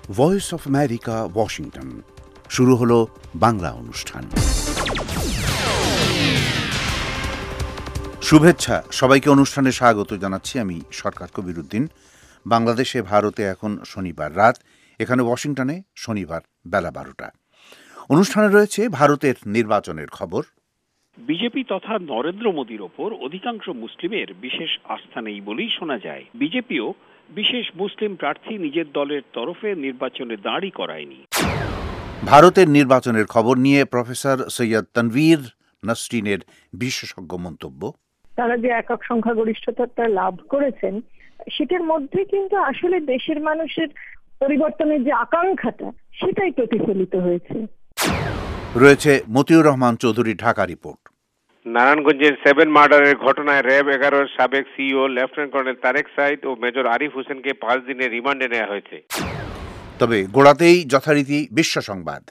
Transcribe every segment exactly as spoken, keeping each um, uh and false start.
Voice of America, Washington. শুরু হলো বাংলা অনুষ্ঠান। শুভেচ্ছা, সবাইকে অনুষ্ঠানে স্বাগত জানাচ্ছি। আমি সরকার কবিরউদ্দিন। বাংলাদেশে ভারতে এখন শনিবার রাত, এখানে ওয়াশিংটনে শনিবার বেলা বারোটা। অনুষ্ঠানে রয়েছে ভারতের নির্বাচনের খবর। বিজেপি তথা নরেন্দ্র মোদীর ওপর অধিকাংশ মুসলিমের বিশেষ আস্থা নেই বলেই শোনা যায়। বিজেপিও বিশেষ মুসলিম প্রার্থী নিজের দলের তরফে নির্বাচনে দাঁড়ই করায়নি। ভারতের নির্বাচনের খবর নিয়ে প্রফেসর সৈয়দ তানভীর নাসরিনের বিশেষজ্ঞ মন্তব্য। তারা যে একক সংখ্যাগরিষ্ঠতা লাভ করেছেন, সেটার মধ্যে কিন্তু আসলে দেশের মানুষের পরিবর্তনের যে আকাঙ্ক্ষাটা, সেটাই প্রতিফলিত হয়েছে। রয়েছে মতিউর রহমান চৌধুরী ঢাকা রিপোর্ট। নারায়ণগঞ্জের সেভেন মার্ডারের ঘটনায় র্যাব এগারোর সাবেক CEO lieutenant colonel Tareq Sayeed ও মেজর আরিফ হোসেনকে পাঁচ দিনের রিমান্ডে নেওয়া হয়েছে। তবে গোড়াতেই যথারীতি বিশ্ব সংবাদ।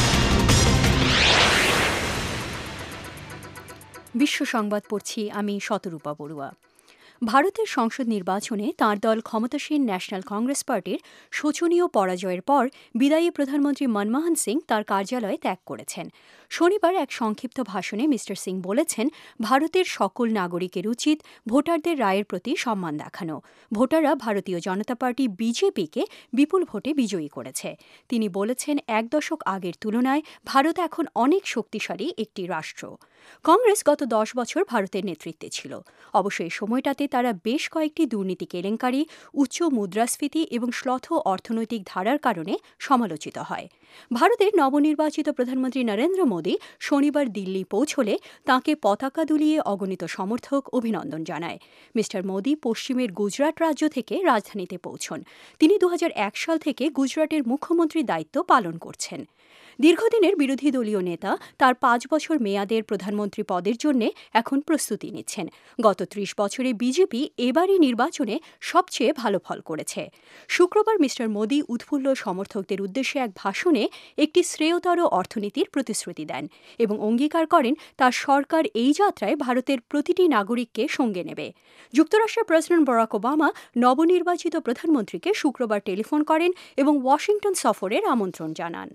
বিশ্ব সংবাদ পড়ছি আমি শতরূপা বড়ুয়া। ভারতের সংসদ নির্বাচনে তাঁর দল ক্ষমতাসীন ন্যাশনাল কংগ্রেস পার্টির শোচনীয় পরাজয়ের পর বিদায়ী প্রধানমন্ত্রী মনমোহন সিং তাঁর কার্যালয় ত্যাগ করেছেন। শনিবার এক সংক্ষিপ্ত ভাষণে মিস্টার সিং বলেছেন, ভারতের সকল নাগরিকের উচিত ভোটারদের রায়ের প্রতি সম্মান দেখানো। ভোটাররা ভারতীয় জনতা পার্টি বিজেপিকে বিপুল ভোটে বিজয়ী করেছে। তিনি বলেছেন, এক দশক আগের তুলনায় ভারত এখন অনেক শক্তিশালী একটি রাষ্ট্র। কংগ্রেস গত দশ বছর ভারতের নেতৃত্বে ছিল। অবশ্য এই সময়টাতে তারা বেশ কয়েকটি দুর্নীতি কেলেঙ্কারি, উচ্চ মুদ্রাস্ফীতি এবং শ্লথ অর্থনৈতিক ধারার কারণে সমালোচিত হয়। ভারতের নবনির্বাচিত প্রধানমন্ত্রী নরেন্দ্র মোদী শনিবার দিল্লি পৌঁছলে তাঁকে পতাকা দুলিয়ে অগণিত সমর্থক অভিনন্দন জানায়। মিস্টার মোদী পশ্চিমের গুজরাট রাজ্য থেকে রাজধানীতে পৌঁছন। তিনি দু হাজার এক সাল থেকে গুজরাটের মুখ্যমন্ত্রীর দায়িত্ব পালন করছেন। দীর্ঘদিনের বিরোধী দলীয় নেতা তার পাঁচ বছর মেয়াদের প্রধানমন্ত্রী পদের জন্য এখন প্রস্তুতি নিচ্ছেন। গত ত্রিশ বছরে বিজেপি এবারই নির্বাচনে সবচেয়ে ভালো ফল করেছে। শুক্রবার মিস্টার মোদী উৎফুল্ল সমর্থকদের উদ্দেশ্যে এক ভাষণে একটি শ্রেয়তর অর্থনীতির প্রতিশ্রুতি দেন এবং অঙ্গীকার করেন তার সরকার এই যাত্রায় ভারতের প্রতিটি নাগরিককে সঙ্গে নেবে। যুক্তরাষ্ট্রের প্রেসিডেন্ট বারাক ওবামা নবনির্বাচিত প্রধানমন্ত্রীকে শুক্রবার টেলিফোন করেন এবং ওয়াশিংটন সফরের আমন্ত্রণ জানান।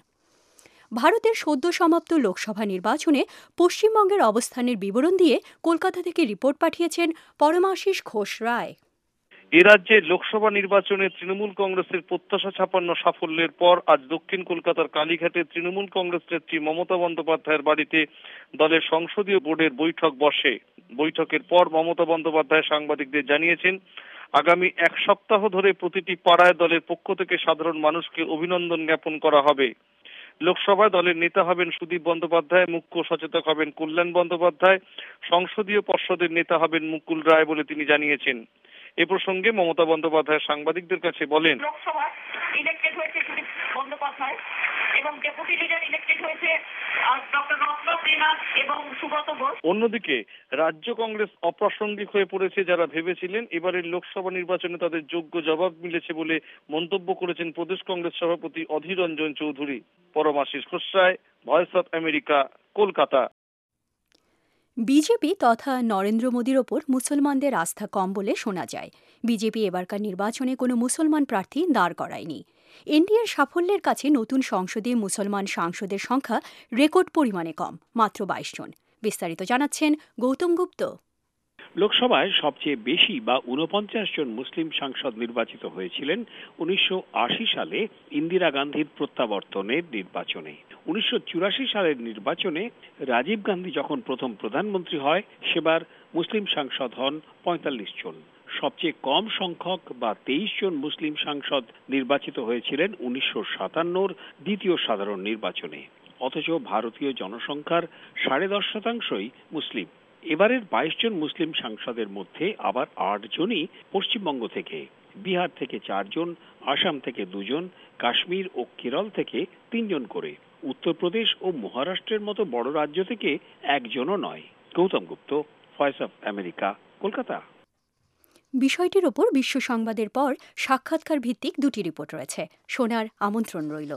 ভারতের সদ্য সমাপ্ত লোকসভা নির্বাচনে পশ্চিমবঙ্গের অবস্থানের বিবরণ দিয়ে কলকাতা থেকে রিপোর্ট পাঠিয়েছেন পরমাশিস ঘোষ রায়। এ রাজ্যে লোকসভা নির্বাচনে তৃণমূল কংগ্রেসের প্রত্যাশা ছাপান্ন সাফল্যের পর আজ দক্ষিণ কলকাতার কালীঘাটে তৃণমূল কংগ্রেস নেত্রী মমতা বন্দ্যোপাধ্যায়ের বাড়িতে দলের সংসদীয় বোর্ডের বৈঠক বসে। বৈঠকের পর মমতা বন্দ্যোপাধ্যায় সাংবাদিকদের জানিয়েছেন, আগামী এক সপ্তাহ ধরে প্রতিটি পাড়ায় দলের পক্ষ থেকে সাধারণ মানুষকে অভিনন্দন জ্ঞাপন করা হবে। লোকসভায় দলের নেতা হবেন সুদীপ বন্দ্যোপাধ্যায়, মুখ্য সচেতক হবেন কল্যাণ বন্দ্যোপাধ্যায়, সংসদীয় পর্ষদের নেতা হবেন মুকুল রায় বলে তিনি জানিয়েছেন। এ প্রসঙ্গে মমতা বন্দ্যোপাধ্যায় সাংবাদিকদের কাছে বলেন, লোকসভা ইলেক্টেড হয়েছে সুদীপ বন্দ্যোপাধ্যায় এবং ডেপুটি লিডার ইলেক্টেড হয়েছে ডক্টর রত্ন সিনহা এবং সুব্রত ঘোষ। অন্যদিকে রাজ্য কংগ্রেস অপ্রাসঙ্গিক হয়ে পড়েছে। যারা ভেবেছিলেন এবারের লোকসভা নির্বাচনে তাদের যোগ্য জবাব মিলেছে বলে মন্তব্য করেছেন প্রদেশ কংগ্রেস সভাপতি Adhir Ranjan Chowdhury. Paramashis Ghosh Roy, Voice of America, Kolkata. BJP তথা নরেন্দ্র মোদীর ওপর মুসলমানদের আস্থা কম বলে শোনা যায়। বিজেপি এবারকার নির্বাচনে কোনো মুসলমান প্রার্থী দাঁড় করায়নি। এনডিএর সাফল্যের কাছে নতুন সংসদে মুসলমান সাংসদের সংখ্যা রেকর্ড পরিমাণে কম, মাত্র বাইশ জন। বিস্তারিত জানাচ্ছেন গৌতম গুপ্ত। লোকসভায় সবচেয়ে বেশি বা ঊনপঞ্চাশ জন মুসলিম সাংসদ নির্বাচিত হয়েছিলেন উনিশশো আশি সালে ইন্দিরা গান্ধীর প্রত্যাবর্তনের নির্বাচনে। উনিশশো চুরাশি সালের নির্বাচনে রাজীব গান্ধী যখন প্রথম প্রধানমন্ত্রী হয়, সেবার মুসলিম সাংসদ হন পঁয়তাল্লিশ জন। সবচেয়ে কম সংখ্যক বা তেইশ জন মুসলিম সাংসদ নির্বাচিত হয়েছিলেন উনিশশো সাতান্নর দ্বিতীয় সাধারণ নির্বাচনে। অথচ ভারতীয় জনসংখ্যার সাড়ে দশ শতাংশই মুসলিম। এবারের বাইশ জন মুসলিম সাংসদের মধ্যে আবার আট জনই পশ্চিমবঙ্গ থেকে, বিহার থেকে চারজন, আসাম থেকে দুজন, কাশ্মীর ও কেরল থেকে তিনজন করে, উত্তরপ্রদেশ ও মহারাষ্ট্রের মতো বড় রাজ্য থেকে একজনও নয়। Gautam Gupta, Voice of America, Kolkata. বিষয়টির ওপর বিশ্ব সংবাদের পর সাক্ষাৎকার ভিত্তিক দুটি রিপোর্ট রয়েছে, শোনার আমন্ত্রণ রইল।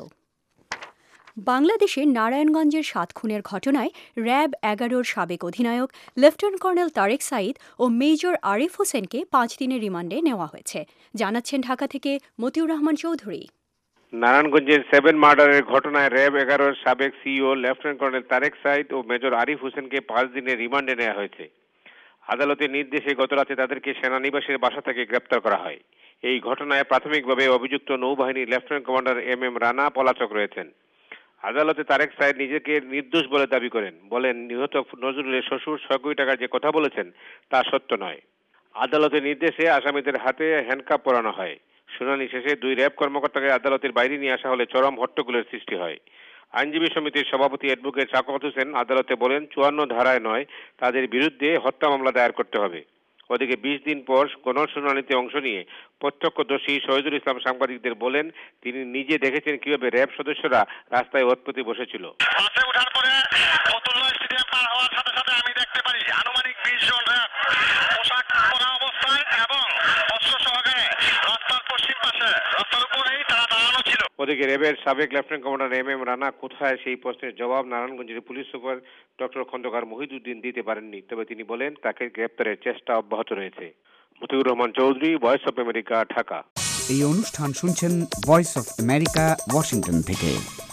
বাংলাদেশের নারায়ণগঞ্জের সাত খুনের ঘটনায় র্যাব এগারোর সাবেক অধিনায়ক লেফটেন্যান্ট কর্নেল তারেক সাইদ ও মেজর আরিফ হোসেনকে পাঁচ দিনের রিমান্ডে নেওয়া হয়েছে, জানাচ্ছেন ঢাকা থেকে মতিউর রহমান চৌধুরী। নারায়ণগঞ্জের সেভেন মার্ডারের ঘটনায় র্যাব এগারোর সাবেক CEO lieutenant colonel Tareq Sayeed ও মেজর আরিফ হোসেনকে পাঁচ দিনের রিমান্ডে নেওয়া হয়েছে। আদালতের নির্দেশে গতরাতে তাদেরকে সেনানিবাসের বাসা থেকে গ্রেপ্তার করা হয়। এই ঘটনায় প্রাথমিকভাবে অভিযুক্ত নৌবাহিনীর lieutenant commander M M Rana পলাতক রয়েছেন। আদালতে তারেক সাইদ নিজেকে নির্দোষ বলে দাবি করেন, বলেন নিহত নজরুলের শ্বশুর ছয় কোটি টাকা যে কথা বলেছেন তা সত্য নয়। আদালতের নির্দেশে আসামিদের হাতে হ্যান্ডকাপ পরানো হয়। শুনানি শেষে দুই র্যাব কর্মকর্তাকে আদালতের বাইরে নিয়ে আসা হলে চরম হট্টগোলের সৃষ্টি হয়। আইনজীবী সমিতির সভাপতি অ্যাডভোকেট শাওকত হোসেন আদালতে বলেন চুয়ান্ন ধারায় নয়, তাদের বিরুদ্ধে হত্যা মামলা দায়ের করতে হবে। ওদিকে বিশ দিন পর গণশুনানিতে অংশ নিয়ে প্রত্যক্ষদর্শী শহীদুল ইসলাম সাংবাদিকদের বলেন তিনি নিজে দেখেছেন কিভাবে র্যাব সদস্যরা রাস্তায় ওতপ্রোতে বসেছিল। বাসে ওঠার পরে ফতুল্লাহ স্টেডিয়াম পার হওয়ার সাথে সাথে আমি দেখতে পারি আনুমানিক বিশ জন র্যাব পোশাক পরা অবস্থায় এবং অস্ত্র সহকারে রাস্তার পশ্চিম পাশে রাস্তার উপরেই তারা দাঁড়ানো ছিল। ওদিকে র্যাবের সাবেক lieutenant commander M M Rana কোথায়, সেই প্রশ্নের জবাব নারায়ণগঞ্জের police super doctor Khandaker Mohiuddin দিতে পারেননি। তবে তিনি বলেন তাকে গ্রেপ্তারের চেষ্টা অব্যাহত রয়েছে। Motiur Rahman Chowdhury, Voice of America, Dhaka. এই অনুষ্ঠান শুনছেন ভয়েস অফ আমেরিকা, ওয়াশিংটন থেকে।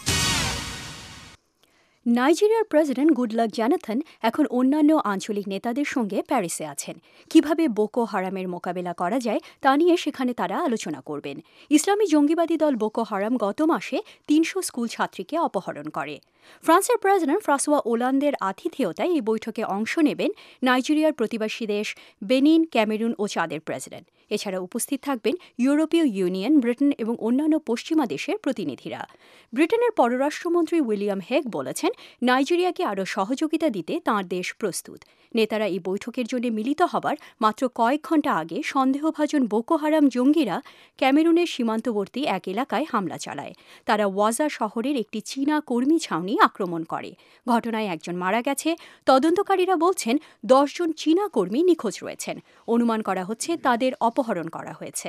নাইজেরিয়ার প্রেসিডেন্ট গুডলাক জোনাথন এখন অন্যান্য আঞ্চলিক নেতাদের সঙ্গে প্যারিসে আছেন। কিভাবে বোকো হারামের মোকাবেলা করা যায় তা নিয়ে সেখানে তারা আলোচনা করবেন। ইসলামী জঙ্গিবাদী দল বোকো হারাম গত মাসে তিনশো স্কুল ছাত্রীকে অপহরণ করে। ফ্রান্সের প্রেসিডেন্ট ফ্রাঁসোয়া ওলান্দের আতিথেয়তায় এই বৈঠকে অংশ নেবেন নাইজেরিয়ার প্রতিবেশী দেশ বেনিন, ক্যামেরুন ও চাদের প্রেসিডেন্ট। এছাড়া উপস্থিত থাকবেন ইউরোপীয় ইউনিয়ন, ব্রিটেন এবং অন্যান্য পশ্চিমা দেশের প্রতিনিধিরা। ব্রিটেনের পররাষ্ট্রমন্ত্রী উইলিয়াম হেগ বলেছেন নাইজেরিয়াকে আরও সহযোগিতা দিতে তাঁর দেশ প্রস্তুত। নেতারা এই বৈঠকের জন্য মিলিত হবার মাত্র কয়েক ঘণ্টা আগে সন্দেহভাজন বোকো হারাম জঙ্গিরা ক্যামেরুনের সীমান্তবর্তী এক এলাকায় হামলা চালায়। তারা ওয়াজা শহরের একটি চীনা কর্মী ছাউনি আক্রমণ করে। ঘটনায় একজন মারা গেছে। তদন্তকারীরা বলছেন দশজন চীনা কর্মী নিখোঁজ রয়েছেন। অনুমান করা হচ্ছে তাদের অপহরণ করা হয়েছে।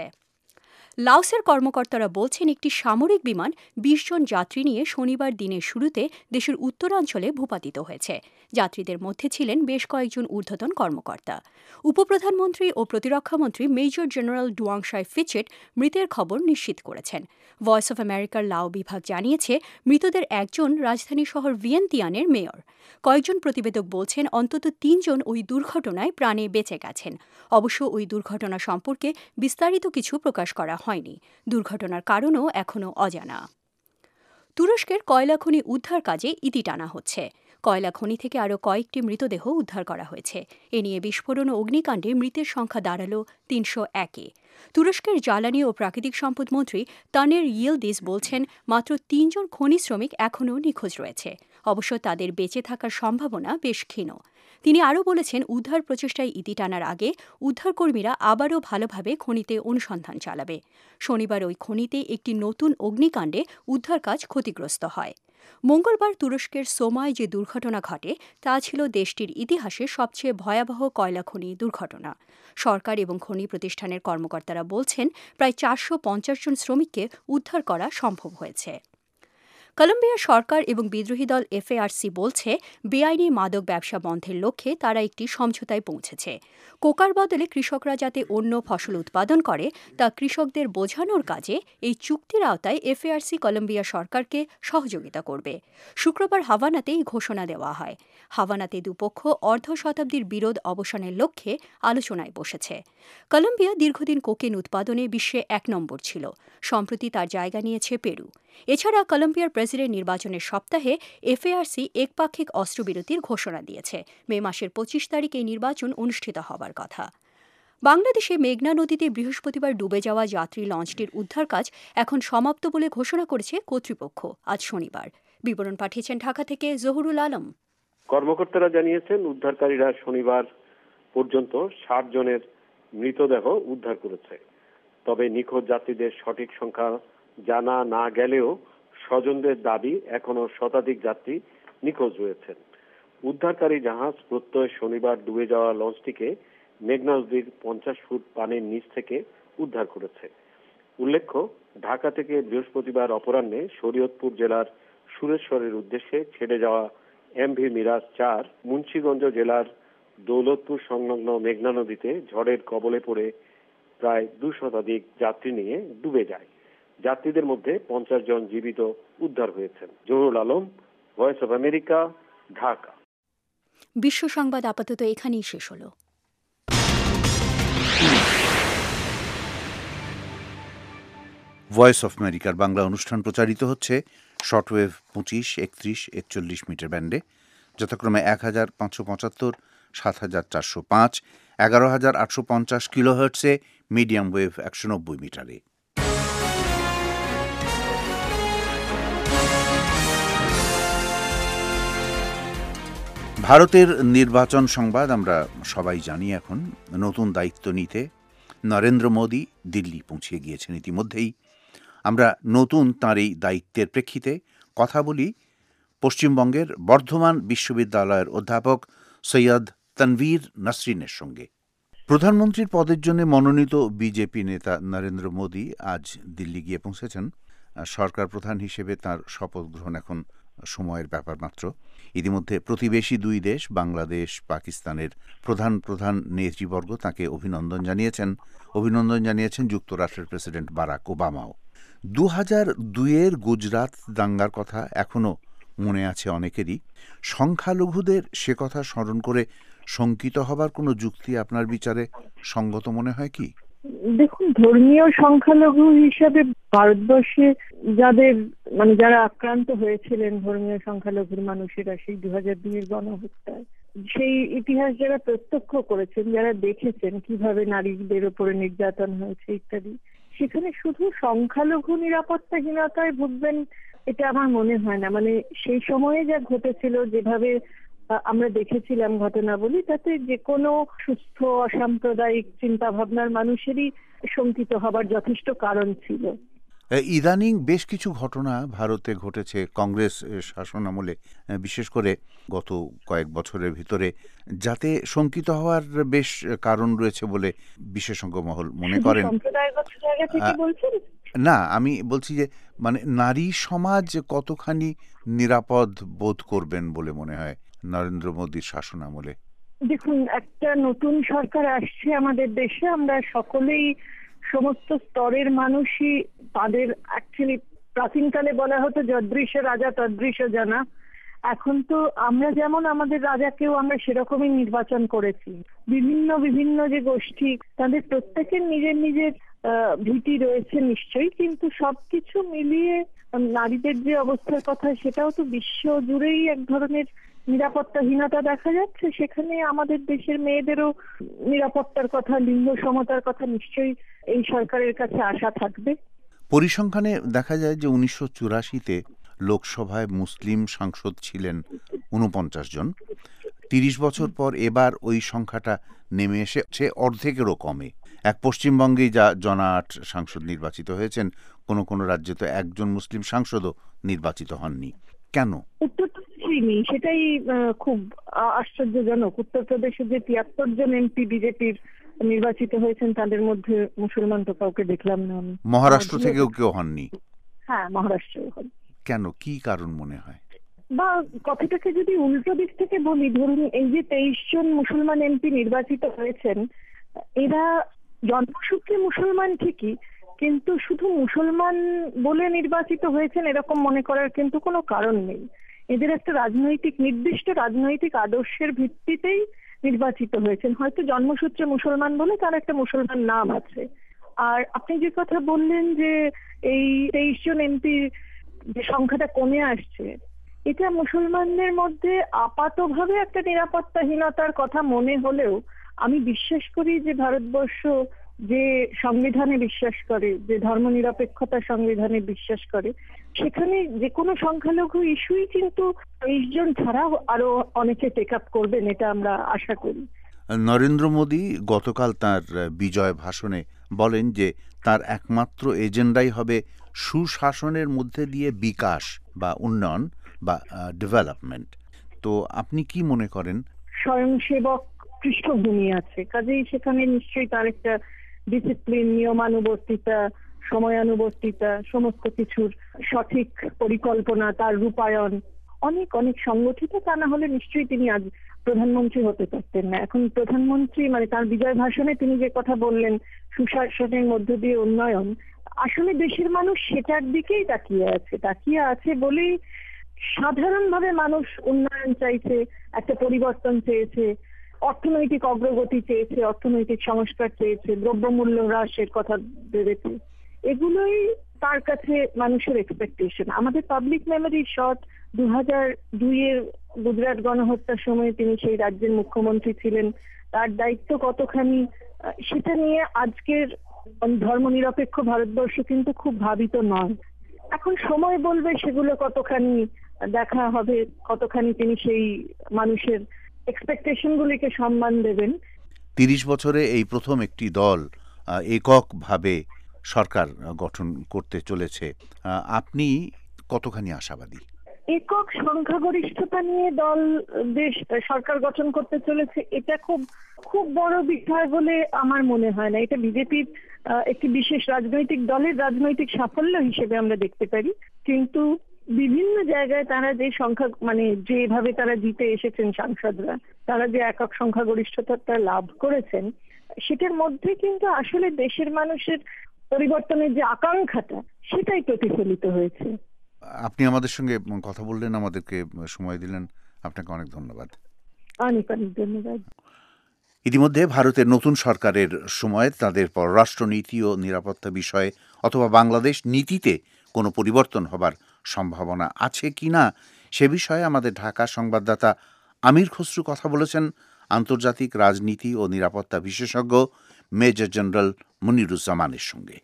লাওসের কর্মকর্তারা বলছেন একটি সামরিক বিমান বিশ জন যাত্রী নিয়ে শনিবার দিনের শুরুতে দেশের উত্তরাঞ্চলে ভূপাতিত হয়েছে। যাত্রীদের মধ্যে ছিলেন বেশ কয়েকজন ঊর্ধ্বতন কর্মকর্তা। উপপ্রধানমন্ত্রী ও প্রতিরক্ষামন্ত্রী মেজর জেনারেল ডুয়াংশাই ফিচেট মৃতের খবর নিশ্চিত করেছেন। ভয়েস অফ আমেরিকার লাও বিভাগ জানিয়েছে মৃতদের একজন রাজধানী শহর ভিয়েন্তিয়ানের মেয়র। কয়েকজন প্রতিবেদক বলছেন অন্তত তিনজন ওই দুর্ঘটনায় প্রাণে বেঁচে গেছেন। অবশ্য ওই দুর্ঘটনা সম্পর্কে বিস্তারিত কিছু প্রকাশ করা হয়নি। দুর্ঘটনার কারণও এখনও অজানা। তুরস্কের কয়লা খনি উদ্ধার কাজে ইতি টানা হচ্ছে। কয়লা খনি থেকে আরও কয়েকটি মৃতদেহ উদ্ধার করা হয়েছে। এ নিয়ে বিস্ফোরণ ও অগ্নিকাণ্ডে মৃতের সংখ্যা দাঁড়াল তিনশো একে। তুরস্কের জ্বালানি ও প্রাকৃতিক সম্পদ মন্ত্রী তানের ইয়েলদিস বলছেন মাত্র তিনজন খনি শ্রমিক এখনও নিখোঁজ রয়েছে। অবশ্য তাদের বেঁচে থাকার সম্ভাবনা বেশ ক্ষীণ। তিনি আরও বলেছেন উদ্ধার প্রচেষ্টায় ইতি টানার আগে উদ্ধারকর্মীরা আবারও ভালোভাবে খনিতে অনুসন্ধান চালাবে। শনিবার ওই খনিতে একটি নতুন অগ্নিকাণ্ডে উদ্ধার কাজ ক্ষতিগ্রস্ত হয়। মঙ্গলবার তুরস্কের সোমায় যে দুর্ঘটনা ঘটে তা ছিল দেশটির ইতিহাসে সবচেয়ে ভয়াবহ কয়লা খনি দুর্ঘটনা। সরকার এবং খনি প্রতিষ্ঠানের কর্মকর্তারা বলছেন প্রায় চারশো পঞ্চাশ জন শ্রমিককে উদ্ধার করা সম্ভব হয়েছে। কলম্বিয়া সরকার এবং বিদ্রোহী দল এফএআরসি বলছে বেআইনি মাদক ব্যবসা বন্ধের লক্ষ্যে তারা একটি সমঝোতায় পৌঁছেছে। কোকার বদলে কৃষকরা যাতে অন্য ফসল উৎপাদন করে তা কৃষকদের বোঝানোর কাজে এই চুক্তির আওতায় এফএআরসি কলম্বিয়া সরকারকে সহযোগিতা করবে। শুক্রবার হাভানাতে এই ঘোষণা দেওয়া হয়। হাভানাতে দুপক্ষ অর্ধ শতাব্দীর বিরোধ অবসানের লক্ষ্যে আলোচনায় বসেছে। কলম্বিয়া দীর্ঘদিন কোকেন উৎপাদনে বিশ্বে এক নম্বর ছিল। সম্প্রতি তার জায়গা নিয়েছে পেরু। এছাড়া কলম্বিয়ার প্রেসিডেন্ট নির্বাচনের সপ্তাহে এফএআরসি একপাক্ষিক অস্ত্রবিরতির ঘোষণা দিয়েছে। মে মাসের পঁচিশ তারিখ এই নির্বাচন অনুষ্ঠিত হবার কথা। বাংলাদেশে মেঘনা নদীতে বৃহস্পতিবার ডুবে যাওয়া যাত্রী লঞ্চটির উদ্ধার কাজ এখন সমাপ্ত বলে ঘোষণা করেছে কর্তৃপক্ষ আজ শনিবার। বিবরণ পাঠিয়েছেন ঢাকা থেকে জহুরুল আলম। কর্মকর্তারা জানিয়েছেন উদ্ধারকারীরা শনিবার পর্যন্ত ষাট জনের মৃতদেহ উদ্ধার করেছে। তবে নিখোঁজ যাত্রীদের সঠিক সংখ্যা জানা না গেলেও স্বজনদের দাবি এখনো শতাধিক যাত্রী নিখোঁজ রয়েছেন। উদ্ধারকারী জাহাজ প্রত্যয় শনিবার ডুবে যাওয়া লঞ্চটিকে মেঘনা নদীর পঞ্চাশ ফুট পানির নিচ থেকে উদ্ধার করেছে। উল্লেখ্য, ঢাকা থেকে বৃহস্পতিবার অপরাহ্নে শরীয়তপুর জেলার সুরেশ্বরের উদ্দেশ্যে ছেড়ে যাওয়া এমভি মিরাজ চার মুন্সিগঞ্জ জেলার দৌলতপুর সংলগ্ন মেঘনা নদীতে ঝড়ের কবলে পড়ে প্রায় দু শতাধিক যাত্রী নিয়ে ডুবে যায়। যাত্রীদের মধ্যে পঞ্চাশ জন জীবিত উদ্ধার হয়েছেন। Zahurul Alam, Voice of America, Dhaka. বিশ্ব সংবাদ আপাতত এখানেই শেষ হলো। ভয়েস অফ আমেরিকার বাংলা অনুষ্ঠান প্রচারিত হচ্ছে শর্টওয়েভ পঁচিশ, একত্রিশ, একচল্লিশ মিটার ব্যান্ডে, যথাক্রমে এক হাজার পাঁচশো পঁচাত্তর, সাত হাজার চারশো পাঁচ, এগারো হাজার আটশো পঞ্চাশ কিলোহার্টসে, মিডিয়াম ওয়েভ একশো নব্বই মিটারে। ভারতের নির্বাচন সংবাদ আমরা সবাই জানি। এখন নতুন দায়িত্ব নিতে নরেন্দ্র মোদী দিল্লি পৌঁছে গিয়েছেন ইতিমধ্যেই। আমরা নতুন তাঁর এই দায়িত্বের প্রেক্ষিতে কথা বলি পশ্চিমবঙ্গের বর্ধমান বিশ্ববিদ্যালয়ের অধ্যাপক সৈয়দ তানভীর নাসরিনের সঙ্গে। প্রধানমন্ত্রীর পদের জন্য মনোনীত বিজেপি নেতা নরেন্দ্র মোদী আজ দিল্লি গিয়ে পৌঁছেছেন। সরকার প্রধান হিসেবে তাঁর শপথ গ্রহণ এখন সময়ের ব্যাপার মাত্র। ইতিমধ্যে প্রতিবেশী দুই দেশ বাংলাদেশ, পাকিস্তানের প্রধান প্রধান নেতৃবর্গ তাঁকে অভিনন্দন জানিয়েছেন। অভিনন্দন জানিয়েছেন যুক্তরাষ্ট্রের প্রেসিডেন্ট বারাক ওবামাও। দু হাজার দুইয়ের গুজরাত দাঙ্গার কথা এখনও মনে আছে অনেকেরই। সংখ্যালঘুদের সে কথা স্মরণ করে শঙ্কিত হবার কোনো যুক্তি আপনার বিচারে সঙ্গত মনে হয় কি? দেখুন, ধর্মীয় সংখ্যালঘু হিসাবে ভারতবর্ষে যাদের মানে যারা আক্রান্ত হয়েছিলেন ধর্মীয় সংখ্যালঘুর মানুষেরা সেই দু হাজার দুইয়ের গণহত্যায়, সেই ইতিহাস যারা প্রত্যক্ষ করেছেন, যারা দেখেছেন কিভাবে নারীদের উপরে নির্যাতন হয়েছে ইত্যাদি, সেখানে শুধু সংখ্যালঘু নিরাপত্তাহীনতায় ভুগবেন এটা আমার মনে হয় না। মানে সেই সময়ে যা ঘটেছিল, যেভাবে আমরা দেখেছিলাম ঘটনাবলী, তাতে যে কোনো সুস্থ অসাম্প্রদায়িক চিন্তা ভাবনার মানুষেরই শঙ্কিত হবার যথেষ্ট কারণ ছিল। ইদানিং বেশ কিছু ঘটনা ভারতে ঘটেছে কংগ্রেস শাসনামলে, বিশেষ করে গত কয়েক বছরের ভিতরে, যাতে শঙ্কিত হওয়ার বেশ কারণ রয়েছে বলে বিশেষজ্ঞ মহল মনে করেন। সম্প্রদায়গত জায়গা থেকে বলছেন? না, আমি বলছি যে মানে নারী সমাজ কতখানি নিরাপদ বোধ করবেন বলে মনে হয় নরেন্দ্র মোদীর শাসনামলে? দেখুন, একটা নতুন সরকার আসছে আমাদের দেশে। আমরা সকলেই, সমস্ত স্তরের মানুষই তাদের, অ্যাকচুয়ালি প্রাচীনকালে বলা হতো যদৃশ রাজা তদৃশ জানা। এখন তো আমরা যেমন আমাদের রাজাকেও আমরা সেরকমই নির্বাচন করেছি। বিভিন্ন বিভিন্ন যে গোষ্ঠী, তাদের প্রত্যেকের নিজের নিজের ভীতি রয়েছে নিশ্চয়ই, কিন্তু সবকিছু মিলিয়ে নারীদের যে অবস্থার কথা, সেটাও তো বিশ্ব জুড়েই এক ধরনের নিরাপত্তাহীনতা দেখা যাচ্ছে। সেখানে আমাদের দেশের মেয়েদেরও নিরাপত্তার কথা, লিঙ্গ সমতার কথা নিশ্চয়ই এই সরকারের কাছে আশা থাকবে। পরিসংখ্যানে দেখা যায় যে উনিশশো চুরাশিতে লোকসভায় মুসলিম সাংসদ ছিলেন উনপঞ্চাশ জন। তিরিশ বছর পর এবার ওই সংখ্যাটা নেমে এসেছে অর্ধেকেরও কমে। এক পশ্চিমবঙ্গেই যা জনাট সাংসদ নির্বাচিত হয়েছেন, কোনো কোনো রাজ্যে তো একজন মুসলিম সাংসদও নির্বাচিত হননি। কেন? উত্তরপ্রদেশেই নেই, সেটাই খুব আশ্চর্যজনক। উত্তরপ্রদেশে যে তিয়াত্তর জন এমপি বিজেপির নির্বাচিত হয়েছেন, তাদের মধ্যে মুসলমান তো কাউকে দেখলাম না আমি। মহারাষ্ট্র থেকেও কেউ হননি? হ্যাঁ, মহারাষ্ট্রেও হন। কেন, কি কারণ মনে হয়? বা কথাটাকে যদি উল্টো দিক থেকে বলি, ধরুন এই যে তেইশ জন মুসলমান এমপি নির্বাচিত হয়েছেন, এরা জন্মসূত্রে মুসলমান ঠিকই, কিন্তু শুধু মুসলমান বলে নির্বাচিত হয়েছেন এরকম মনে করার কিন্তু কোনো কারণ নেই। এদের একটা রাজনৈতিক, নির্দিষ্ট রাজনৈতিক আদর্শের ভিত্তিতেই নির্বাচিত হয়েছেন। হয়তো জন্মসূত্রে মুসলমান বলে তার একটা মুসলমান নাম আছে। আর আপনি যে কথা বললেন যে এই তেইশ জন এমপি যে সংখ্যাটা কমে আসছে, এটা মুসলমানদের মধ্যে আপাতভাবে একটা নিরাপত্তাহীনতার কথা মনে হলেও আমি বিশ্বাস করি যে ভারতবর্ষ যে সংবিধানে বিশ্বাস করে, যে ধর্মনিরপেক্ষতা সংবিধানে বিশ্বাস করে, সেখানে যে কোনো সংখ্যালঘু ইস্যুই কিন্তু তেইশ জন ছাড়াও আরো অনেকে টেক আপ করবেন, এটা আমরা আশা করি। নরেন্দ্র মোদী গতকাল তার বিজয় ভাষণে বলেন যে তার একমাত্র এজেন্ডাই হবে সুশাসনের মধ্যে দিয়ে বিকাশ বা উন্নয়ন বা ডেভেলপমেন্ট। তো আপনি কি মনে করেন? স্বয়ংসেবক পৃষ্ঠভূমি আছে, কাজেই সেখানে নিশ্চয়ই তার একটা ডিসিপ্লিন, নিয়মানুবর্তিতা, সময়ানুবর্তিতা, সমস্ত কিছুর সঠিক পরিকল্পনা, তার রূপায়ণ, অনেক অনেক সংগঠিত, তা না হলে নিশ্চয়ই তিনি আজ প্রধানমন্ত্রী হতে পারতেন না। এখন প্রধানমন্ত্রী মানে তার বিজয় ভাষণে তিনি যে কথা বললেন সুশাসনের মধ্য দিয়ে উন্নয়ন, আসলে দেশের মানুষ সেটার দিকেই তাকিয়ে আছে তাকিয়ে আছে বলেই সাধারণভাবে মানুষ উন্নয়ন চাইছে, একটা পরিবর্তন চেয়েছে, অর্থনৈতিক অগ্রগতি চেয়েছে, অর্থনৈতিক সংস্কার চেয়েছে, দ্রব্যমূল্য হ্রাসের কথা ভেবেছে। এগুলোই তার কাছে মানুষের এক্সপেকটেশন। আমাদের পাবলিক মেমোরি শর্ট দু হাজার দুইয়ের গুজরাট গণহত্যার সময় তিনি সেই রাজ্যের মুখ্যমন্ত্রী ছিলেন, তার দায়িত্ব কতখানি সেটা নিয়ে আজকের ধর্মনিরপেক্ষ ভারতবর্ষ কিন্তু খুব ভাবিত নয়। এখন সময় বলবে সেগুলো কতখানি দেখা হবে, কতখানি তিনি সেই মানুষের এক্সপেকটেশন গুলিকে সম্মান দেবেন। তিরিশ বছরে এই প্রথম একটি দল এককভাবে সরকার গঠন করতে চলেছে, আপনি কতখানি আশাবাদী? একক সংখ্যাগরিষ্ঠতা নিয়ে দল দেশ সরকার গঠন করতে চলেছে, এটা খুব খুব বড় বিষয় বলে আমার মনে হয় না। এটা বিজেপির একটি বিশেষ রাজনৈতিক দলের রাজনৈতিক সাফল্য হিসেবে আমরা দেখতে পারি, কিন্তু বিভিন্ন জায়গায় তারা যে সংখ্যা মানে যেভাবে তারা জিতে এসেছেন সাংসদরা, তারা যে একক সংখ্যাগরিষ্ঠতা লাভ করেছেন, সেটার মধ্যে কিন্তু আসলে দেশের মানুষের পরিবর্তনের যে আকাঙ্ক্ষাটা সেটাই প্রতিফলিত হয়েছে। আপনি আমাদের সঙ্গে কথা বললেন, আমাদেরকে সময় দিলেন, আপনাকে অনেক ধন্যবাদ। অনেক অনেক ধন্যবাদ। ইতিমধ্যে ভারতের নতুন সরকারের সময় তাদের পররাষ্ট্রনীতি ও নিরাপত্তা বিষয়ে অথবা বাংলাদেশ নীতিতে কোনো পরিবর্তন হবার সম্ভাবনা আছে কি না সে বিষয়ে আমাদের ঢাকা সংবাদদাতা আমির খসরু কথা বলেছেন আন্তর্জাতিক রাজনীতি ও নিরাপত্তা বিশেষজ্ঞ মেজর জেনারেল মুনিরুজ্জামানের সঙ্গে।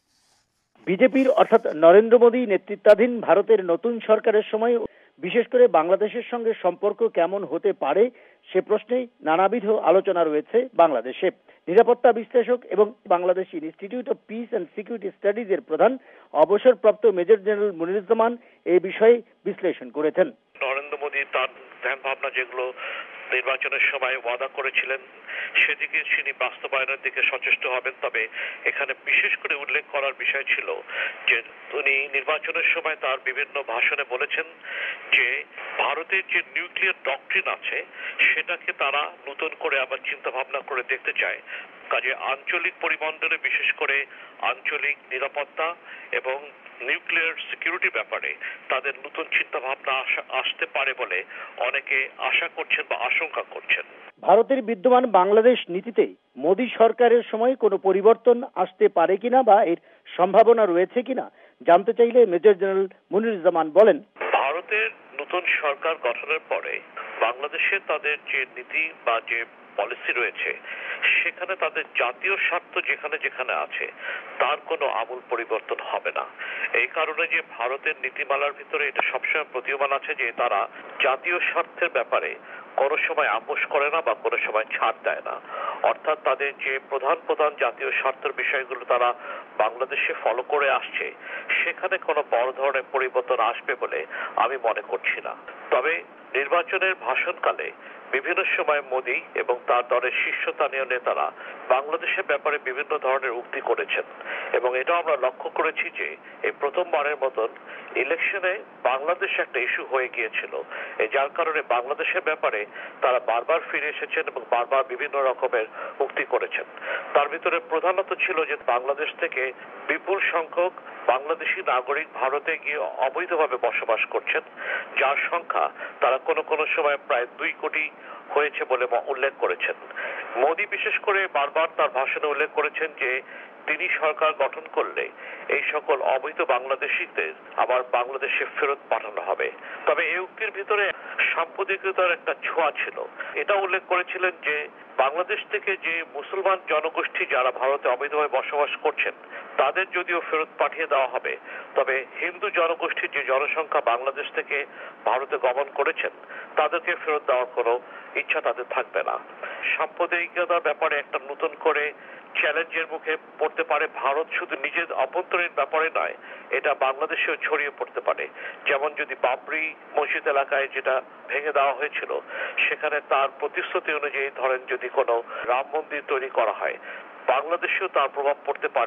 বিজেপির অর্থাৎ নরেন্দ্র মোদী নেতৃত্বাধীন ভারতের নতুন সরকারের সময় বিশেষ করে বাংলাদেশের সঙ্গে সম্পর্ক কেমন হতে পারে সে প্রশ্নেই নানাবিধ আলোচনা রয়েছে বাংলাদেশে। নিরাপত্তা বিশ্লেষক এবং Bangladesh Institute of Peace and Security Studies এর প্রধান অবসরপ্রাপ্ত মেজর জেনারেল মুনিরুজ্জামান এই বিষয়ে বিশ্লেষণ করেছেন। নরেন্দ্র মোদী তার ধ্যান ভাবনা যেগুলো নির্বাচনের সময় ওয়াদা করেছিলেন সেদিকে তিনি বাস্তবায়নের দিকে সচেষ্ট হবেন। তবে এখানে বিশেষ করে উল্লেখ করার বিষয় ছিল যে উনি নির্বাচনের সময় তার বিভিন্ন ভাষণে বলেছেন যে ভারতের যে নিউক্লিয়ার ডক্ট্রিন আছে সেটাকে তারা নতুন করে আবার চিন্তা ভাবনা করে দেখতে চায়। কাজে আঞ্চলিক পরিমণ্ডলে বিশেষ করে আঞ্চলিক নিরাপত্তা এবং নিউক্লিয়ার সিকিউরিটি ব্যাপারে তাদের নতুন চিন্তা ভাবনা আসতে পারে বলে অনেকে আশা করছেন বা আশঙ্কা করছেন। ভারতের বিদ্যমান বাংলাদেশ নীতিতে মোদী সরকারের সময় কোনো পরিবর্তন আসতে পারে কিনা বা এর সম্ভাবনা রয়েছে কিনা জানতে চাইলে মেজর জেনারেল মুনিরুজ্জামান বলেন, ভারতের নতুন সরকার গঠনের পরে বাংলাদেশে তাদের যে নীতি বা যে পলিসি রয়েছে সেখানে তাদের জাতীয় স্বার্থ যেখানে যেখানে আছে তার কোনো আমূল পরিবর্তন হবে না। এই কারণে যে ভারতের নীতিমালার ভিতরে এটা সবসময় প্রতীয়মান আছে যে তারা জাতীয় স্বার্থের ব্যাপারে কোনো সময় আপোষ করে না বা কোনো সময় ছাড় দেয় না। অর্থাৎ তাদের যে প্রধান প্রধান জাতীয় স্বার্থের বিষয়গুলো তারা বাংলাদেশে ফলো করে আসছে সেখানে কোনো বড় ধরনের পরিবর্তন আসবে বলে আমি মনে করছি না। তবে নির্বাচনের ভাষণকালে বিভিন্ন সময় মোদী এবং তার দলের শীর্ষস্থানীয় নেতারা বাংলাদেশের ব্যাপারে বিভিন্ন ধরনের উক্তি করেছেন এবং এটাও আমরা লক্ষ্য করেছি যে এই প্রথমবারের মতন ইলেকশনে বাংলাদেশ একটা ইস্যু হয়ে গিয়েছিল, যার কারণে বাংলাদেশের ব্যাপারে তারা বারবার ফিরে এসেছেন এবং বারবার বিভিন্ন রকমের উক্তি করেছেন। তার ভিতরে প্রধানত ছিল যে বাংলাদেশ থেকে বিপুল সংখ্যক বাংলাদেশি নাগরিক ভারতে গিয়ে অবৈধভাবে বসবাস করছেন, যার সংখ্যা তারা কোনো কোনো সময় প্রায় দুই কোটি হয়েছে বলে উল্লেখ করেছেন। মোদী বিশেষ করে বারবার তার ভাষণে উল্লেখ করেছেন যে তিনি সরকার গঠন করলে এই সকল অবৈধ বাংলাদেশিদের আবার বাংলাদেশে ফেরত পাঠানো হবে। তবে এই উক্তির ভিতরে সাম্প্রদায়িকতার একটা ছোঁয়া ছিল। এটা উল্লেখ করেছিলেন যে বাংলাদেশ থেকে যে মুসলমান জনগোষ্ঠী যারা ভারতে অবৈধভাবে বসবাস করছেন তাদের যদিও ফেরত পাঠিয়ে দেওয়া হবে, তবে হিন্দু জনগোষ্ঠীর যে জনসংখ্যা বাংলাদেশ থেকে ভারতে গমন করেছেন তাদেরকে ফেরত দেওয়ার কোনো ইচ্ছা তাদের থাকবে না। সাম্প্রদায়িকতার ব্যাপারে একটা নতুন করে চ্যালেঞ্জের মুখে পড়তে পারে ভারত, শুধু নিজের অভ্যন্তরীণ ব্যাপারে নয়, এটা বাংলাদেশেও ছড়িয়ে পড়তে পারে। যেমন যদি বাবরি মসজিদ এলাকায় যেটা ভেঙে দেওয়া হয়েছিল সেখানে তার প্রতিশ্রুতি অনুযায়ী ধরেন যদি কোনো রাম মন্দির তৈরি করা হয় বাংলাদেশেও তার প্রভাব পড়তে পারে।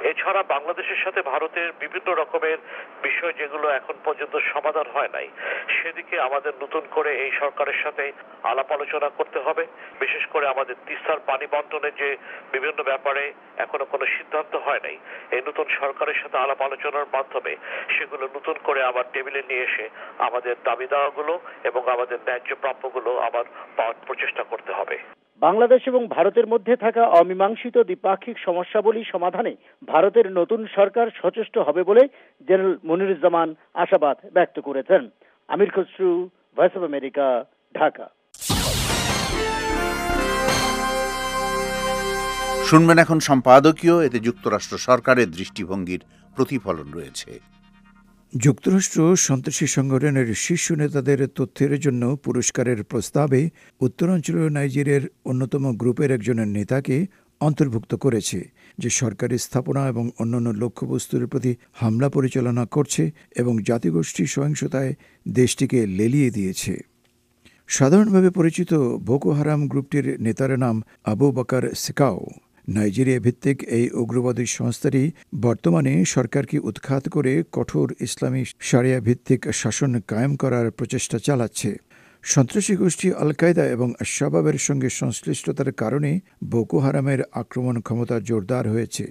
এছাড়া বাংলাদেশের সাথে ভারতের বিভিন্ন রকমের বিষয় যেগুলো এখন পর্যন্ত সমাধান হয় নাই, সেদিকে আমাদের নতুন করে এই সরকারের সাথে আলাপ আলোচনা করতে হবে। বিশেষ করে আমাদের তিস্তার পানি বন্টনের যে বিভিন্ন ব্যাপারে এখনো কোনো সিদ্ধান্ত হয় নাই, এই নতুন সরকারের সাথে আলাপ আলোচনার মাধ্যমে সেগুলো নতুন করে আবার টেবিলে নিয়ে এসে আমাদের দাবি দাওয়াগুলো এবং আমাদের ন্যায্য প্রাপ্যগুলো আবার পাওয়ার প্রচেষ্টা করতে হবে। বাংলাদেশ এবং ভারতের মধ্যে থাকা অমীমাংসিত দ্বিপাক্ষিক সমস্যাবলী সমাধানে ভারতের নতুন সরকার সচেষ্ট হবে বলে জেনারেল মনিরুজ্জামান আশাবাদ ব্যক্ত করেছেন। Amir Khosru, Voice of America, Dhaka. শুনবেন এখন সম্পাদকীয়। এতে যুক্তরাষ্ট্র সরকারের দৃষ্টিভঙ্গির প্রতিফলন রয়েছে। যুক্তরাষ্ট্র সন্ত্রাসী সংগঠনের শীর্ষ নেতাদের তথ্যের জন্য পুরস্কারের প্রস্তাবে উত্তরাঞ্চলীয় নাইজেরিয়ার অন্যতম গ্রুপের একজনের নেতাকে অন্তর্ভুক্ত করেছে, যে সরকারি স্থাপনা এবং অন্যান্য লক্ষ্যবস্তুর প্রতি হামলা পরিচালনা করছে এবং জাতিগোষ্ঠী সহিংসতায় দেশটিকে লেলিয়ে দিয়েছে। সাধারণভাবে পরিচিত বোকো হারাম গ্রুপটির নেতার নাম আবু বকর সেকাও। নাইজেরিয়া ভিত্তিক এই উগ্রবাদী সংস্থাটি বর্তমানে সরকারকে উৎখাত করে কঠোর ইসলামী শারিয়া ভিত্তিক শাসন কায়েম করার প্রচেষ্টা চালাচ্ছে। সন্ত্রাসী গোষ্ঠী আল কায়দা এবং শাবাবের সঙ্গে সংশ্লিষ্টতার কারণে বোকো হারামের আক্রমণ ক্ষমতা জোরদার হয়েছে।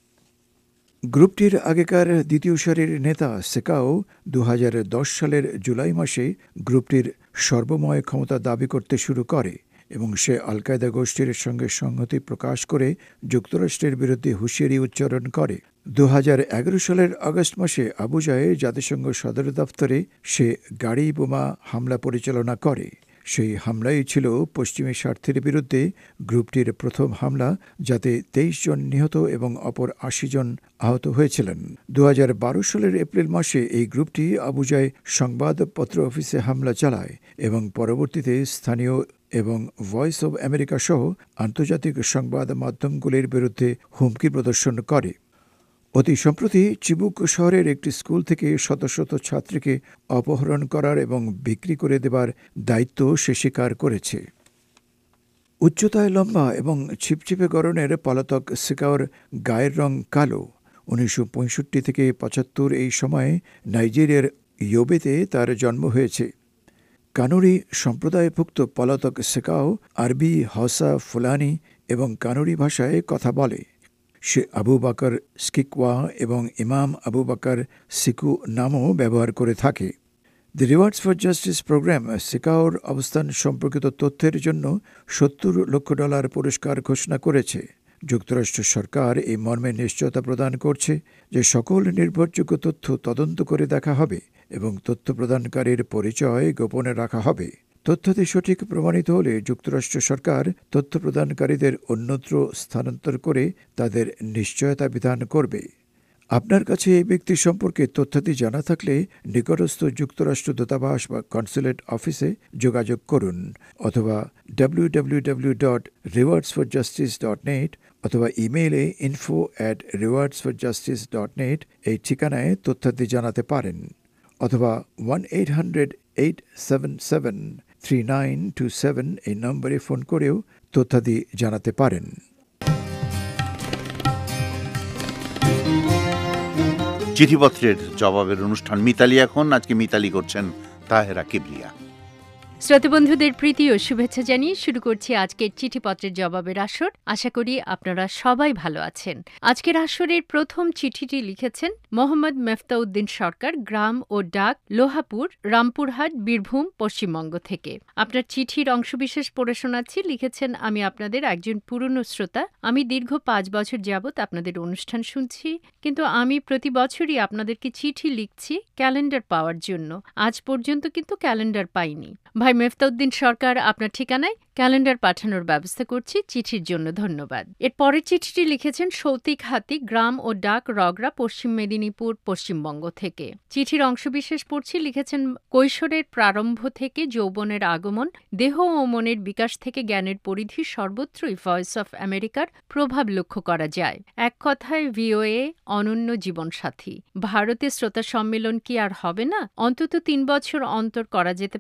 গ্রুপটির আগেকার দ্বিতীয় সারির নেতা সেকাও দু হাজার দশ সালের জুলাই মাসে গ্রুপটির সর্বময় ক্ষমতা দাবি করতে শুরু করে এবং সে আল কায়দা গোষ্ঠীর সঙ্গে সংহতি প্রকাশ করে যুক্তরাষ্ট্রের বিরুদ্ধে হুঁশিয়ারি উচ্চারণ করে। দু হাজার এগারো সালের আগস্ট মাসে আবুজায়ে জাতিসংঘ সদর দপ্তরে সে গাড়ি বোমা হামলা পরিচালনা করে। সেই হামলাই ছিল পশ্চিমী স্বার্থের বিরুদ্ধে গ্রুপটির প্রথম হামলা, যাতে তেইশ জন নিহত এবং অপর আশি জন আহত হয়েছিলেন। দু হাজার বারো সালের এপ্রিল মাসে এই গ্রুপটি আবুজায় সংবাদপত্র অফিসে হামলা চালায় এবং পরবর্তীতে স্থানীয় এবং ভয়েস অব আমেরিকা সহ আন্তর্জাতিক সংবাদ মাধ্যমগুলির বিরুদ্ধে হুমকি প্রদর্শন করে। অতি সম্প্রতি চিবুক শহরের একটি স্কুল থেকে শত শত ছাত্রীকে অপহরণ করার এবং বিক্রি করে দেবার দায়িত্ব সে স্বীকার করেছে। উচ্চতায় লম্বা এবং ছিপছিপে গড়নের পলাতক সেকাওর গায়ের রং কালো। উনিশশো পঁয়ষট্টি থেকে পঁচাত্তর এই সময়ে নাইজেরিয়ার ইয়োবেতে তার জন্ম হয়েছে। কানুরি সম্প্রদায়ভুক্ত পলাতক সেকাও আরবি, হাউসা, ফুলানি এবং কানুরি ভাষায় কথা বলে। সে আবু বকর স্কিকওয়া এবং ইমাম আবু বকর সিকু নামও ব্যবহার করে থাকে। The Rewards for Justice programme সেকাওর অবস্থান সম্পর্কিত তথ্যের জন্য সত্তর লক্ষ ডলার পুরস্কার ঘোষণা করেছে। যুক্তরাষ্ট্র সরকার এই মর্মে নিশ্চয়তা প্রদান করছে যে সকল নির্ভরযোগ্য তথ্য তদন্ত করে দেখা হবে এবং তথ্য প্রদানকারীর পরিচয় গোপনে রাখা হবে। তথ্যাদি সঠিক প্রমাণিত হলে যুক্তরাষ্ট্র সরকার তথ্য প্রদানকারীদের অন্যত্র স্থানান্তর করে তাদের নিশ্চয়তা বিধান করবে। আপনার কাছে এই ব্যক্তি সম্পর্কে তথ্যাদি জানা থাকলে নিকটস্থ যুক্তরাষ্ট্র দূতাবাস বা কনসুলেট অফিসে যোগাযোগ করুন অথবা W W W dot rewards for justice dot net অথবা ইমেইলে info at rewards for justice dot net এই ঠিকানায় তথ্যাদি জানাতে পারেন অথবা one eight hundred eight seven seven three nine two seven এই নম্বরে ফোন করেও তথ্যাদি জানাতে পারেন। চিঠিপত্রের জবাবের অনুষ্ঠান মিতালি এখন। আজকে মিতালি করছেন তাহেরা কিবরিয়া। শ্রোতাবন্ধুদের প্রীতি ও শুভেচ্ছা জানিয়ে শুরু করছি আজকের চিঠিপত্রের জবাবের আসর। আশা করি আপনারা সবাই ভালো আছেন। আজকের আসরের প্রথম চিঠিটি লিখেছেন মোহাম্মদ মেফতাউদ্দিন সরকার, গ্রাম ও ডাক, লোহাপুর, রামপুরহাট, বীরভূম, পশ্চিমবঙ্গ থেকে। আপনার চিঠির অংশবিশেষ পড়ে শোনাচ্ছি। লিখেছেন, আমি আপনাদের একজন পুরনো শ্রোতা। আমি দীর্ঘ পাঁচ বছর যাবৎ আপনাদের অনুষ্ঠান শুনছি, কিন্তু আমি প্রতি বছরই আপনাদেরকে চিঠি লিখছি ক্যালেন্ডার পাওয়ার জন্য। আজ পর্যন্ত কিন্তু ক্যালেন্ডার পাইনি। ভাই মেফতাউদ্দিন সরকার, আপনার ঠিকানায় ক্যালেন্ডার পাঠানোর ব্যবস্থা করছি। চিঠির জন্য ধন্যবাদ। এর পরের চিঠিটি লিখেছেন সৌতিক হাতি, গ্রাম ও ডাক, রগড়া, পশ্চিম মেদিনীপুর, পশ্চিমবঙ্গ থেকে। চিঠির অংশবিশেষ পড়ছি। লিখেছেন, কৈশোরের প্রারম্ভ থেকে যৌবনের আগমন, দেহ ও মনের বিকাশ থেকে জ্ঞানের পরিধি সর্বত্রই ভয়েস অফ আমেরিকার প্রভাব লক্ষ্য করা যায়। এক কথায় ভিওএ অনন্য জীবনসাথী। ভারতে শ্রোতা সম্মেলন কি আর হবে না? অন্তত তিন বছর অন্তর করা যেতে পারে।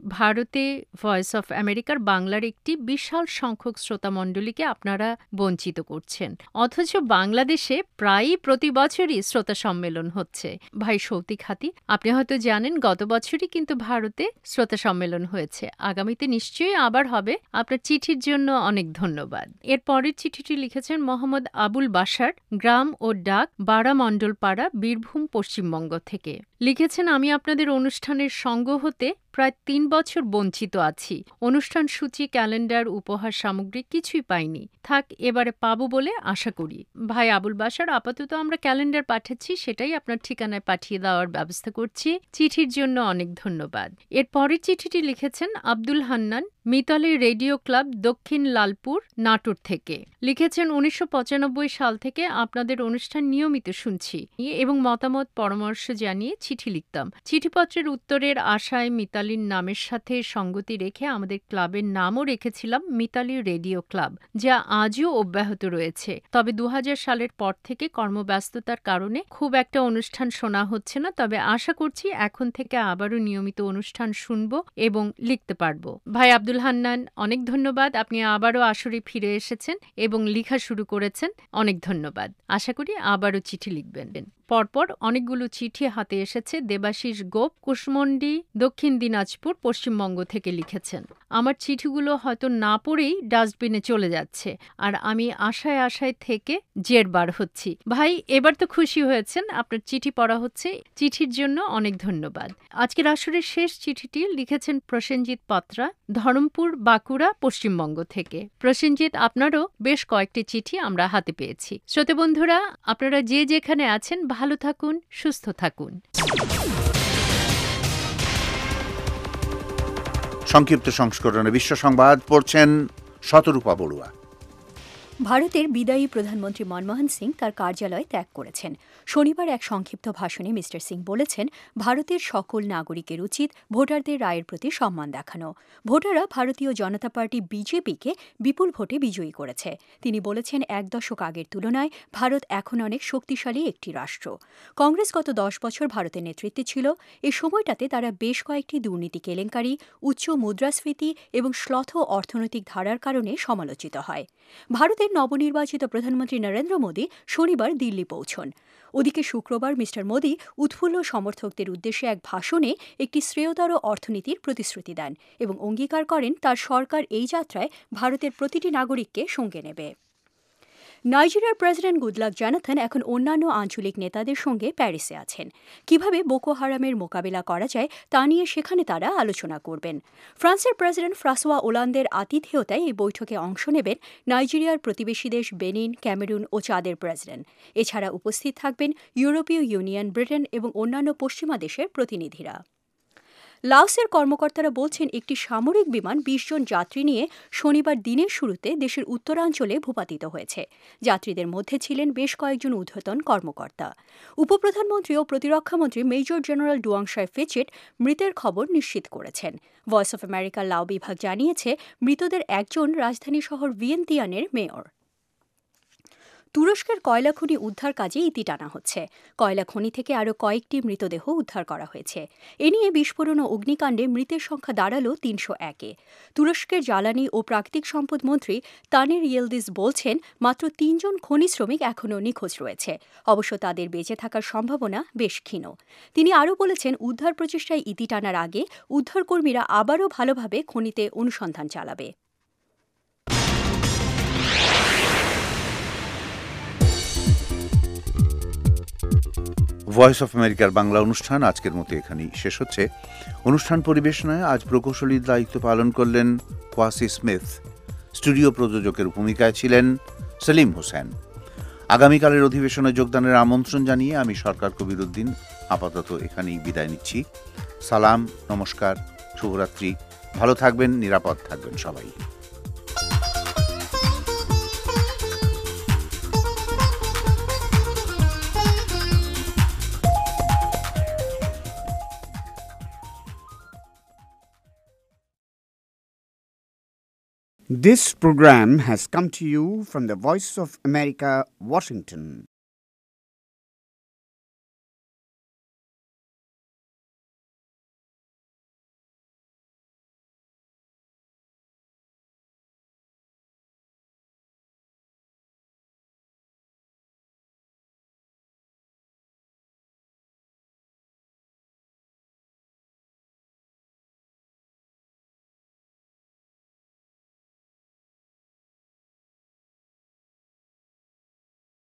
ভারতে ভয়েস অফ আমেরিকার বাংলার একটি বিশাল সংখ্যক শ্রোতামণ্ডলীকে আপনারা বঞ্চিত করছেন, অথচ বাংলাদেশে প্রায়ই প্রতি বছরই শ্রোতা সম্মেলন হচ্ছে। ভাই সৌতিক হাতি, আপনি হয়তো জানেন গত বছরই কিন্তু ভারতে শ্রোতা সম্মেলন হয়েছে, আগামীতে নিশ্চয়ই আবার হবে। আপনার চিঠির জন্য অনেক ধন্যবাদ। এর পরের চিঠিটি লিখেছেন মোহাম্মদ আবুল বাশার, গ্রাম ও ডাক বারা মণ্ডলপাড়া, বীরভূম, পশ্চিমবঙ্গ থেকে। লিখেছেন, আমি আপনাদের অনুষ্ঠানের সঙ্গ হতে প্রায় তিন বছর বঞ্চিত আছি। অনুষ্ঠান সূচি, ক্যালেন্ডার, উপহার সামগ্রী কিছুই পাইনি। থাক, এবারে পাবো বলে আশা করি। ভাই আবুল বাশার, আপাতত আমরা ক্যালেন্ডার পাঠাচ্ছি, সেটাই আপনার ঠিকানায় পাঠিয়ে দেওয়ার ব্যবস্থা করছি। চিঠির জন্য অনেক ধন্যবাদ। এর পরের চিঠিটি লিখেছেন আব্দুল হান্নান, মিতালি রেডিও ক্লাব, দক্ষিণ লালপুর, নাটোর থেকে। লিখেছেন, উনিশশো পঁচানব্বই সাল থেকে আপনাদের অনুষ্ঠান নিয়মিত শুনছি এবং মতামত পরামর্শ জানিয়ে চিঠি লিখতাম। চিঠিপত্রের উত্তরের আশায় মিতালির নামের সাথে সঙ্গতি রেখে আমাদের ক্লাবের নামও রেখেছিলাম মিতালি রেডিও ক্লাব, যা আজও অব্যাহত রয়েছে। তবে দু হাজার সালের পর থেকে কর্মব্যস্ততার কারণে খুব একটা অনুষ্ঠান শোনা হচ্ছে না, তবে আশা করছি এখন থেকে আবারও নিয়মিত অনুষ্ঠান শুনব এবং লিখতে পারব। ভাই আব্দুল হান্নান, অনেক ধন্যবাদ। আপনি আবারও আসরে ফিরে এসেছেন এবং লেখা শুরু করেছেন, অনেক ধন্যবাদ। আশা করি আবারও চিঠি লিখবেন। পরপর অনেকগুলো চিঠি হাতে এসেছে। দেবাশিস গোপ, কুশমন্ডি, দক্ষিণ দিনাজপুর, পশ্চিমবঙ্গ থেকে লিখেছেন, আমার চিঠিগুলো হয়তো না পড়েই ডাস্টবিনে চলে যাচ্ছে, আর আমি আশায় আশায় থেকে জেরবার হচ্ছি। ভাই, এবার তো খুশি হয়েছেন, আপনার চিঠি পড়া হচ্ছে, চিঠির জন্য অনেক ধন্যবাদ। আজকের আসরের শেষ চিঠিটি লিখেছেন প্রসেনজিৎ পাত্রা, ধরমপুর, বাঁকুড়া, পশ্চিমবঙ্গ থেকে। প্রসেনজিৎ, আপনারও বেশ কয়েকটি চিঠি আমরা হাতে পেয়েছি। শ্রোতা বন্ধুরা, আপনারা যে যেখানে আছেন ভালো থাকুন, সুস্থ থাকুন। সংক্ষিপ্ত সংস্করণে বিশ্ব সংবাদ পড়ছেন শতরূপা বড়ুয়া। ভারতের বিদায়ী প্রধানমন্ত্রী মনমোহন সিং তার কার্যালয় ত্যাগ করেছেন। শনিবার এক সংক্ষিপ্ত ভাষণে মিস্টার সিং বলেছেন, ভারতের সকল নাগরিকের উচিত ভোটারদের রায়ের প্রতি সম্মান দেখানো। ভোটাররা ভারতীয় জনতা পার্টি বিজেপিকে বিপুল ভোটে বিজয়ী করেছে। তিনি বলেছেন, এক দশক আগের তুলনায় ভারত এখন অনেক শক্তিশালী একটি রাষ্ট্র। কংগ্রেস গত দশ বছর ভারতের নেতৃত্বে ছিল। এ সময়টাতে তারা বেশ কয়েকটি দুর্নীতি কেলেঙ্কারি, উচ্চ মুদ্রাস্ফীতি এবং শ্লথ অর্থনৈতিক ধারার কারণে সমালোচিত হয়। ভারতের নবনির্বাচিত প্রধানমন্ত্রী নরেন্দ্র মোদী শনিবার দিল্লি পৌঁছন। ওদিকে শুক্রবার মিস্টার মোদী উৎফুল্ল সমর্থকদের উদ্দেশ্যে এক ভাষণে একটি শ্রেয়তর অর্থনীতির প্রতিশ্রুতি দেন এবং অঙ্গীকার করেন তার সরকার এই যাত্রায় ভারতের প্রতিটি নাগরিককে সঙ্গে নেবে। নাইজেরিয়ার প্রেসিডেন্ট গুডলাক জোনাথন এখন অন্যান্য আঞ্চলিক নেতাদের সঙ্গে প্যারিসে আছেন। কিভাবে বোকো হারামের মোকাবিলা করা যায় তা নিয়ে সেখানে তারা আলোচনা করবেন। ফ্রান্সের প্রেসিডেন্ট ফ্রাঁসোয়া ওলান্দের আতিথেয়তায় এই বৈঠকে অংশ নেবেন নাইজেরিয়ার প্রতিবেশী দেশ বেনিন, ক্যামেরুন ও চাদের প্রেসিডেন্ট। এছাড়া উপস্থিত থাকবেন ইউরোপীয় ইউনিয়ন, ব্রিটেন এবং অন্যান্য পশ্চিমা দেশের প্রতিনিধিরা। লাওসের কর্মকর্তারা বলছেন, একটি সামরিক বিমান বিশ জন যাত্রী নিয়ে শনিবার দিনের শুরুতে দেশের উত্তরাঞ্চলে ভূপাতিত হয়েছে। যাত্রীদের মধ্যে ছিলেন বেশ কয়েকজন ঊর্ধ্বতন কর্মকর্তা। উপপ্রধানমন্ত্রী ও প্রতিরক্ষামন্ত্রী মেজর জেনারেল ডুয়াংশাই ফিচেট মৃতের খবর নিশ্চিত করেছেন। ভয়েস অফ আমেরিকার লাও বিভাগ জানিয়েছে, মৃতদের একজন রাজধানী শহর ভিয়েন্তিয়ানের মেয়র। তুরস্কের কয়লা খনি উদ্ধার কাজে ইতি টানা হচ্ছে। কয়লা খনি থেকে আরও কয়েকটি মৃতদেহ উদ্ধার করা হয়েছে। এ নিয়ে বিস্ফোরণ ও অগ্নিকাণ্ডে মৃতের সংখ্যা দাঁড়াল তিনশো একে। তুরস্কের জ্বালানি ও প্রাকৃতিক সম্পদ মন্ত্রী তানের ইয়েলদিস বলছেন, মাত্র তিনজন খনি শ্রমিক এখনও নিখোঁজ রয়েছে। অবশ্য তাদের বেঁচে থাকার সম্ভাবনা বেশ ক্ষীণ। তিনি আরও বলেছেন, উদ্ধার প্রচেষ্টায় ইতি টানার আগে উদ্ধারকর্মীরা আবারও ভালোভাবে খনিতে অনুসন্ধান চালাবে। ভয়েস অফ আমেরিকার বাংলা অনুষ্ঠান আজকের মতো এখানেই শেষ হচ্ছে। অনুষ্ঠান পরিবেশনায় আজ প্রকৌশলীর দায়িত্ব পালন করলেন কোয়াসি স্মিথ। স্টুডিও প্রযোজকের ভূমিকায় ছিলেন সেলিম হোসেন। আগামীকালের অধিবেশনে যোগদানের আমন্ত্রণ জানিয়ে আমি সরকার কবিরুদ্দিন আপাতত এখানেই বিদায় নিচ্ছি। সালাম, নমস্কার, শুভরাত্রি। ভালো থাকবেন, নিরাপদ থাকবেন সবাই। This program has come to you from the Voice of America, Washington.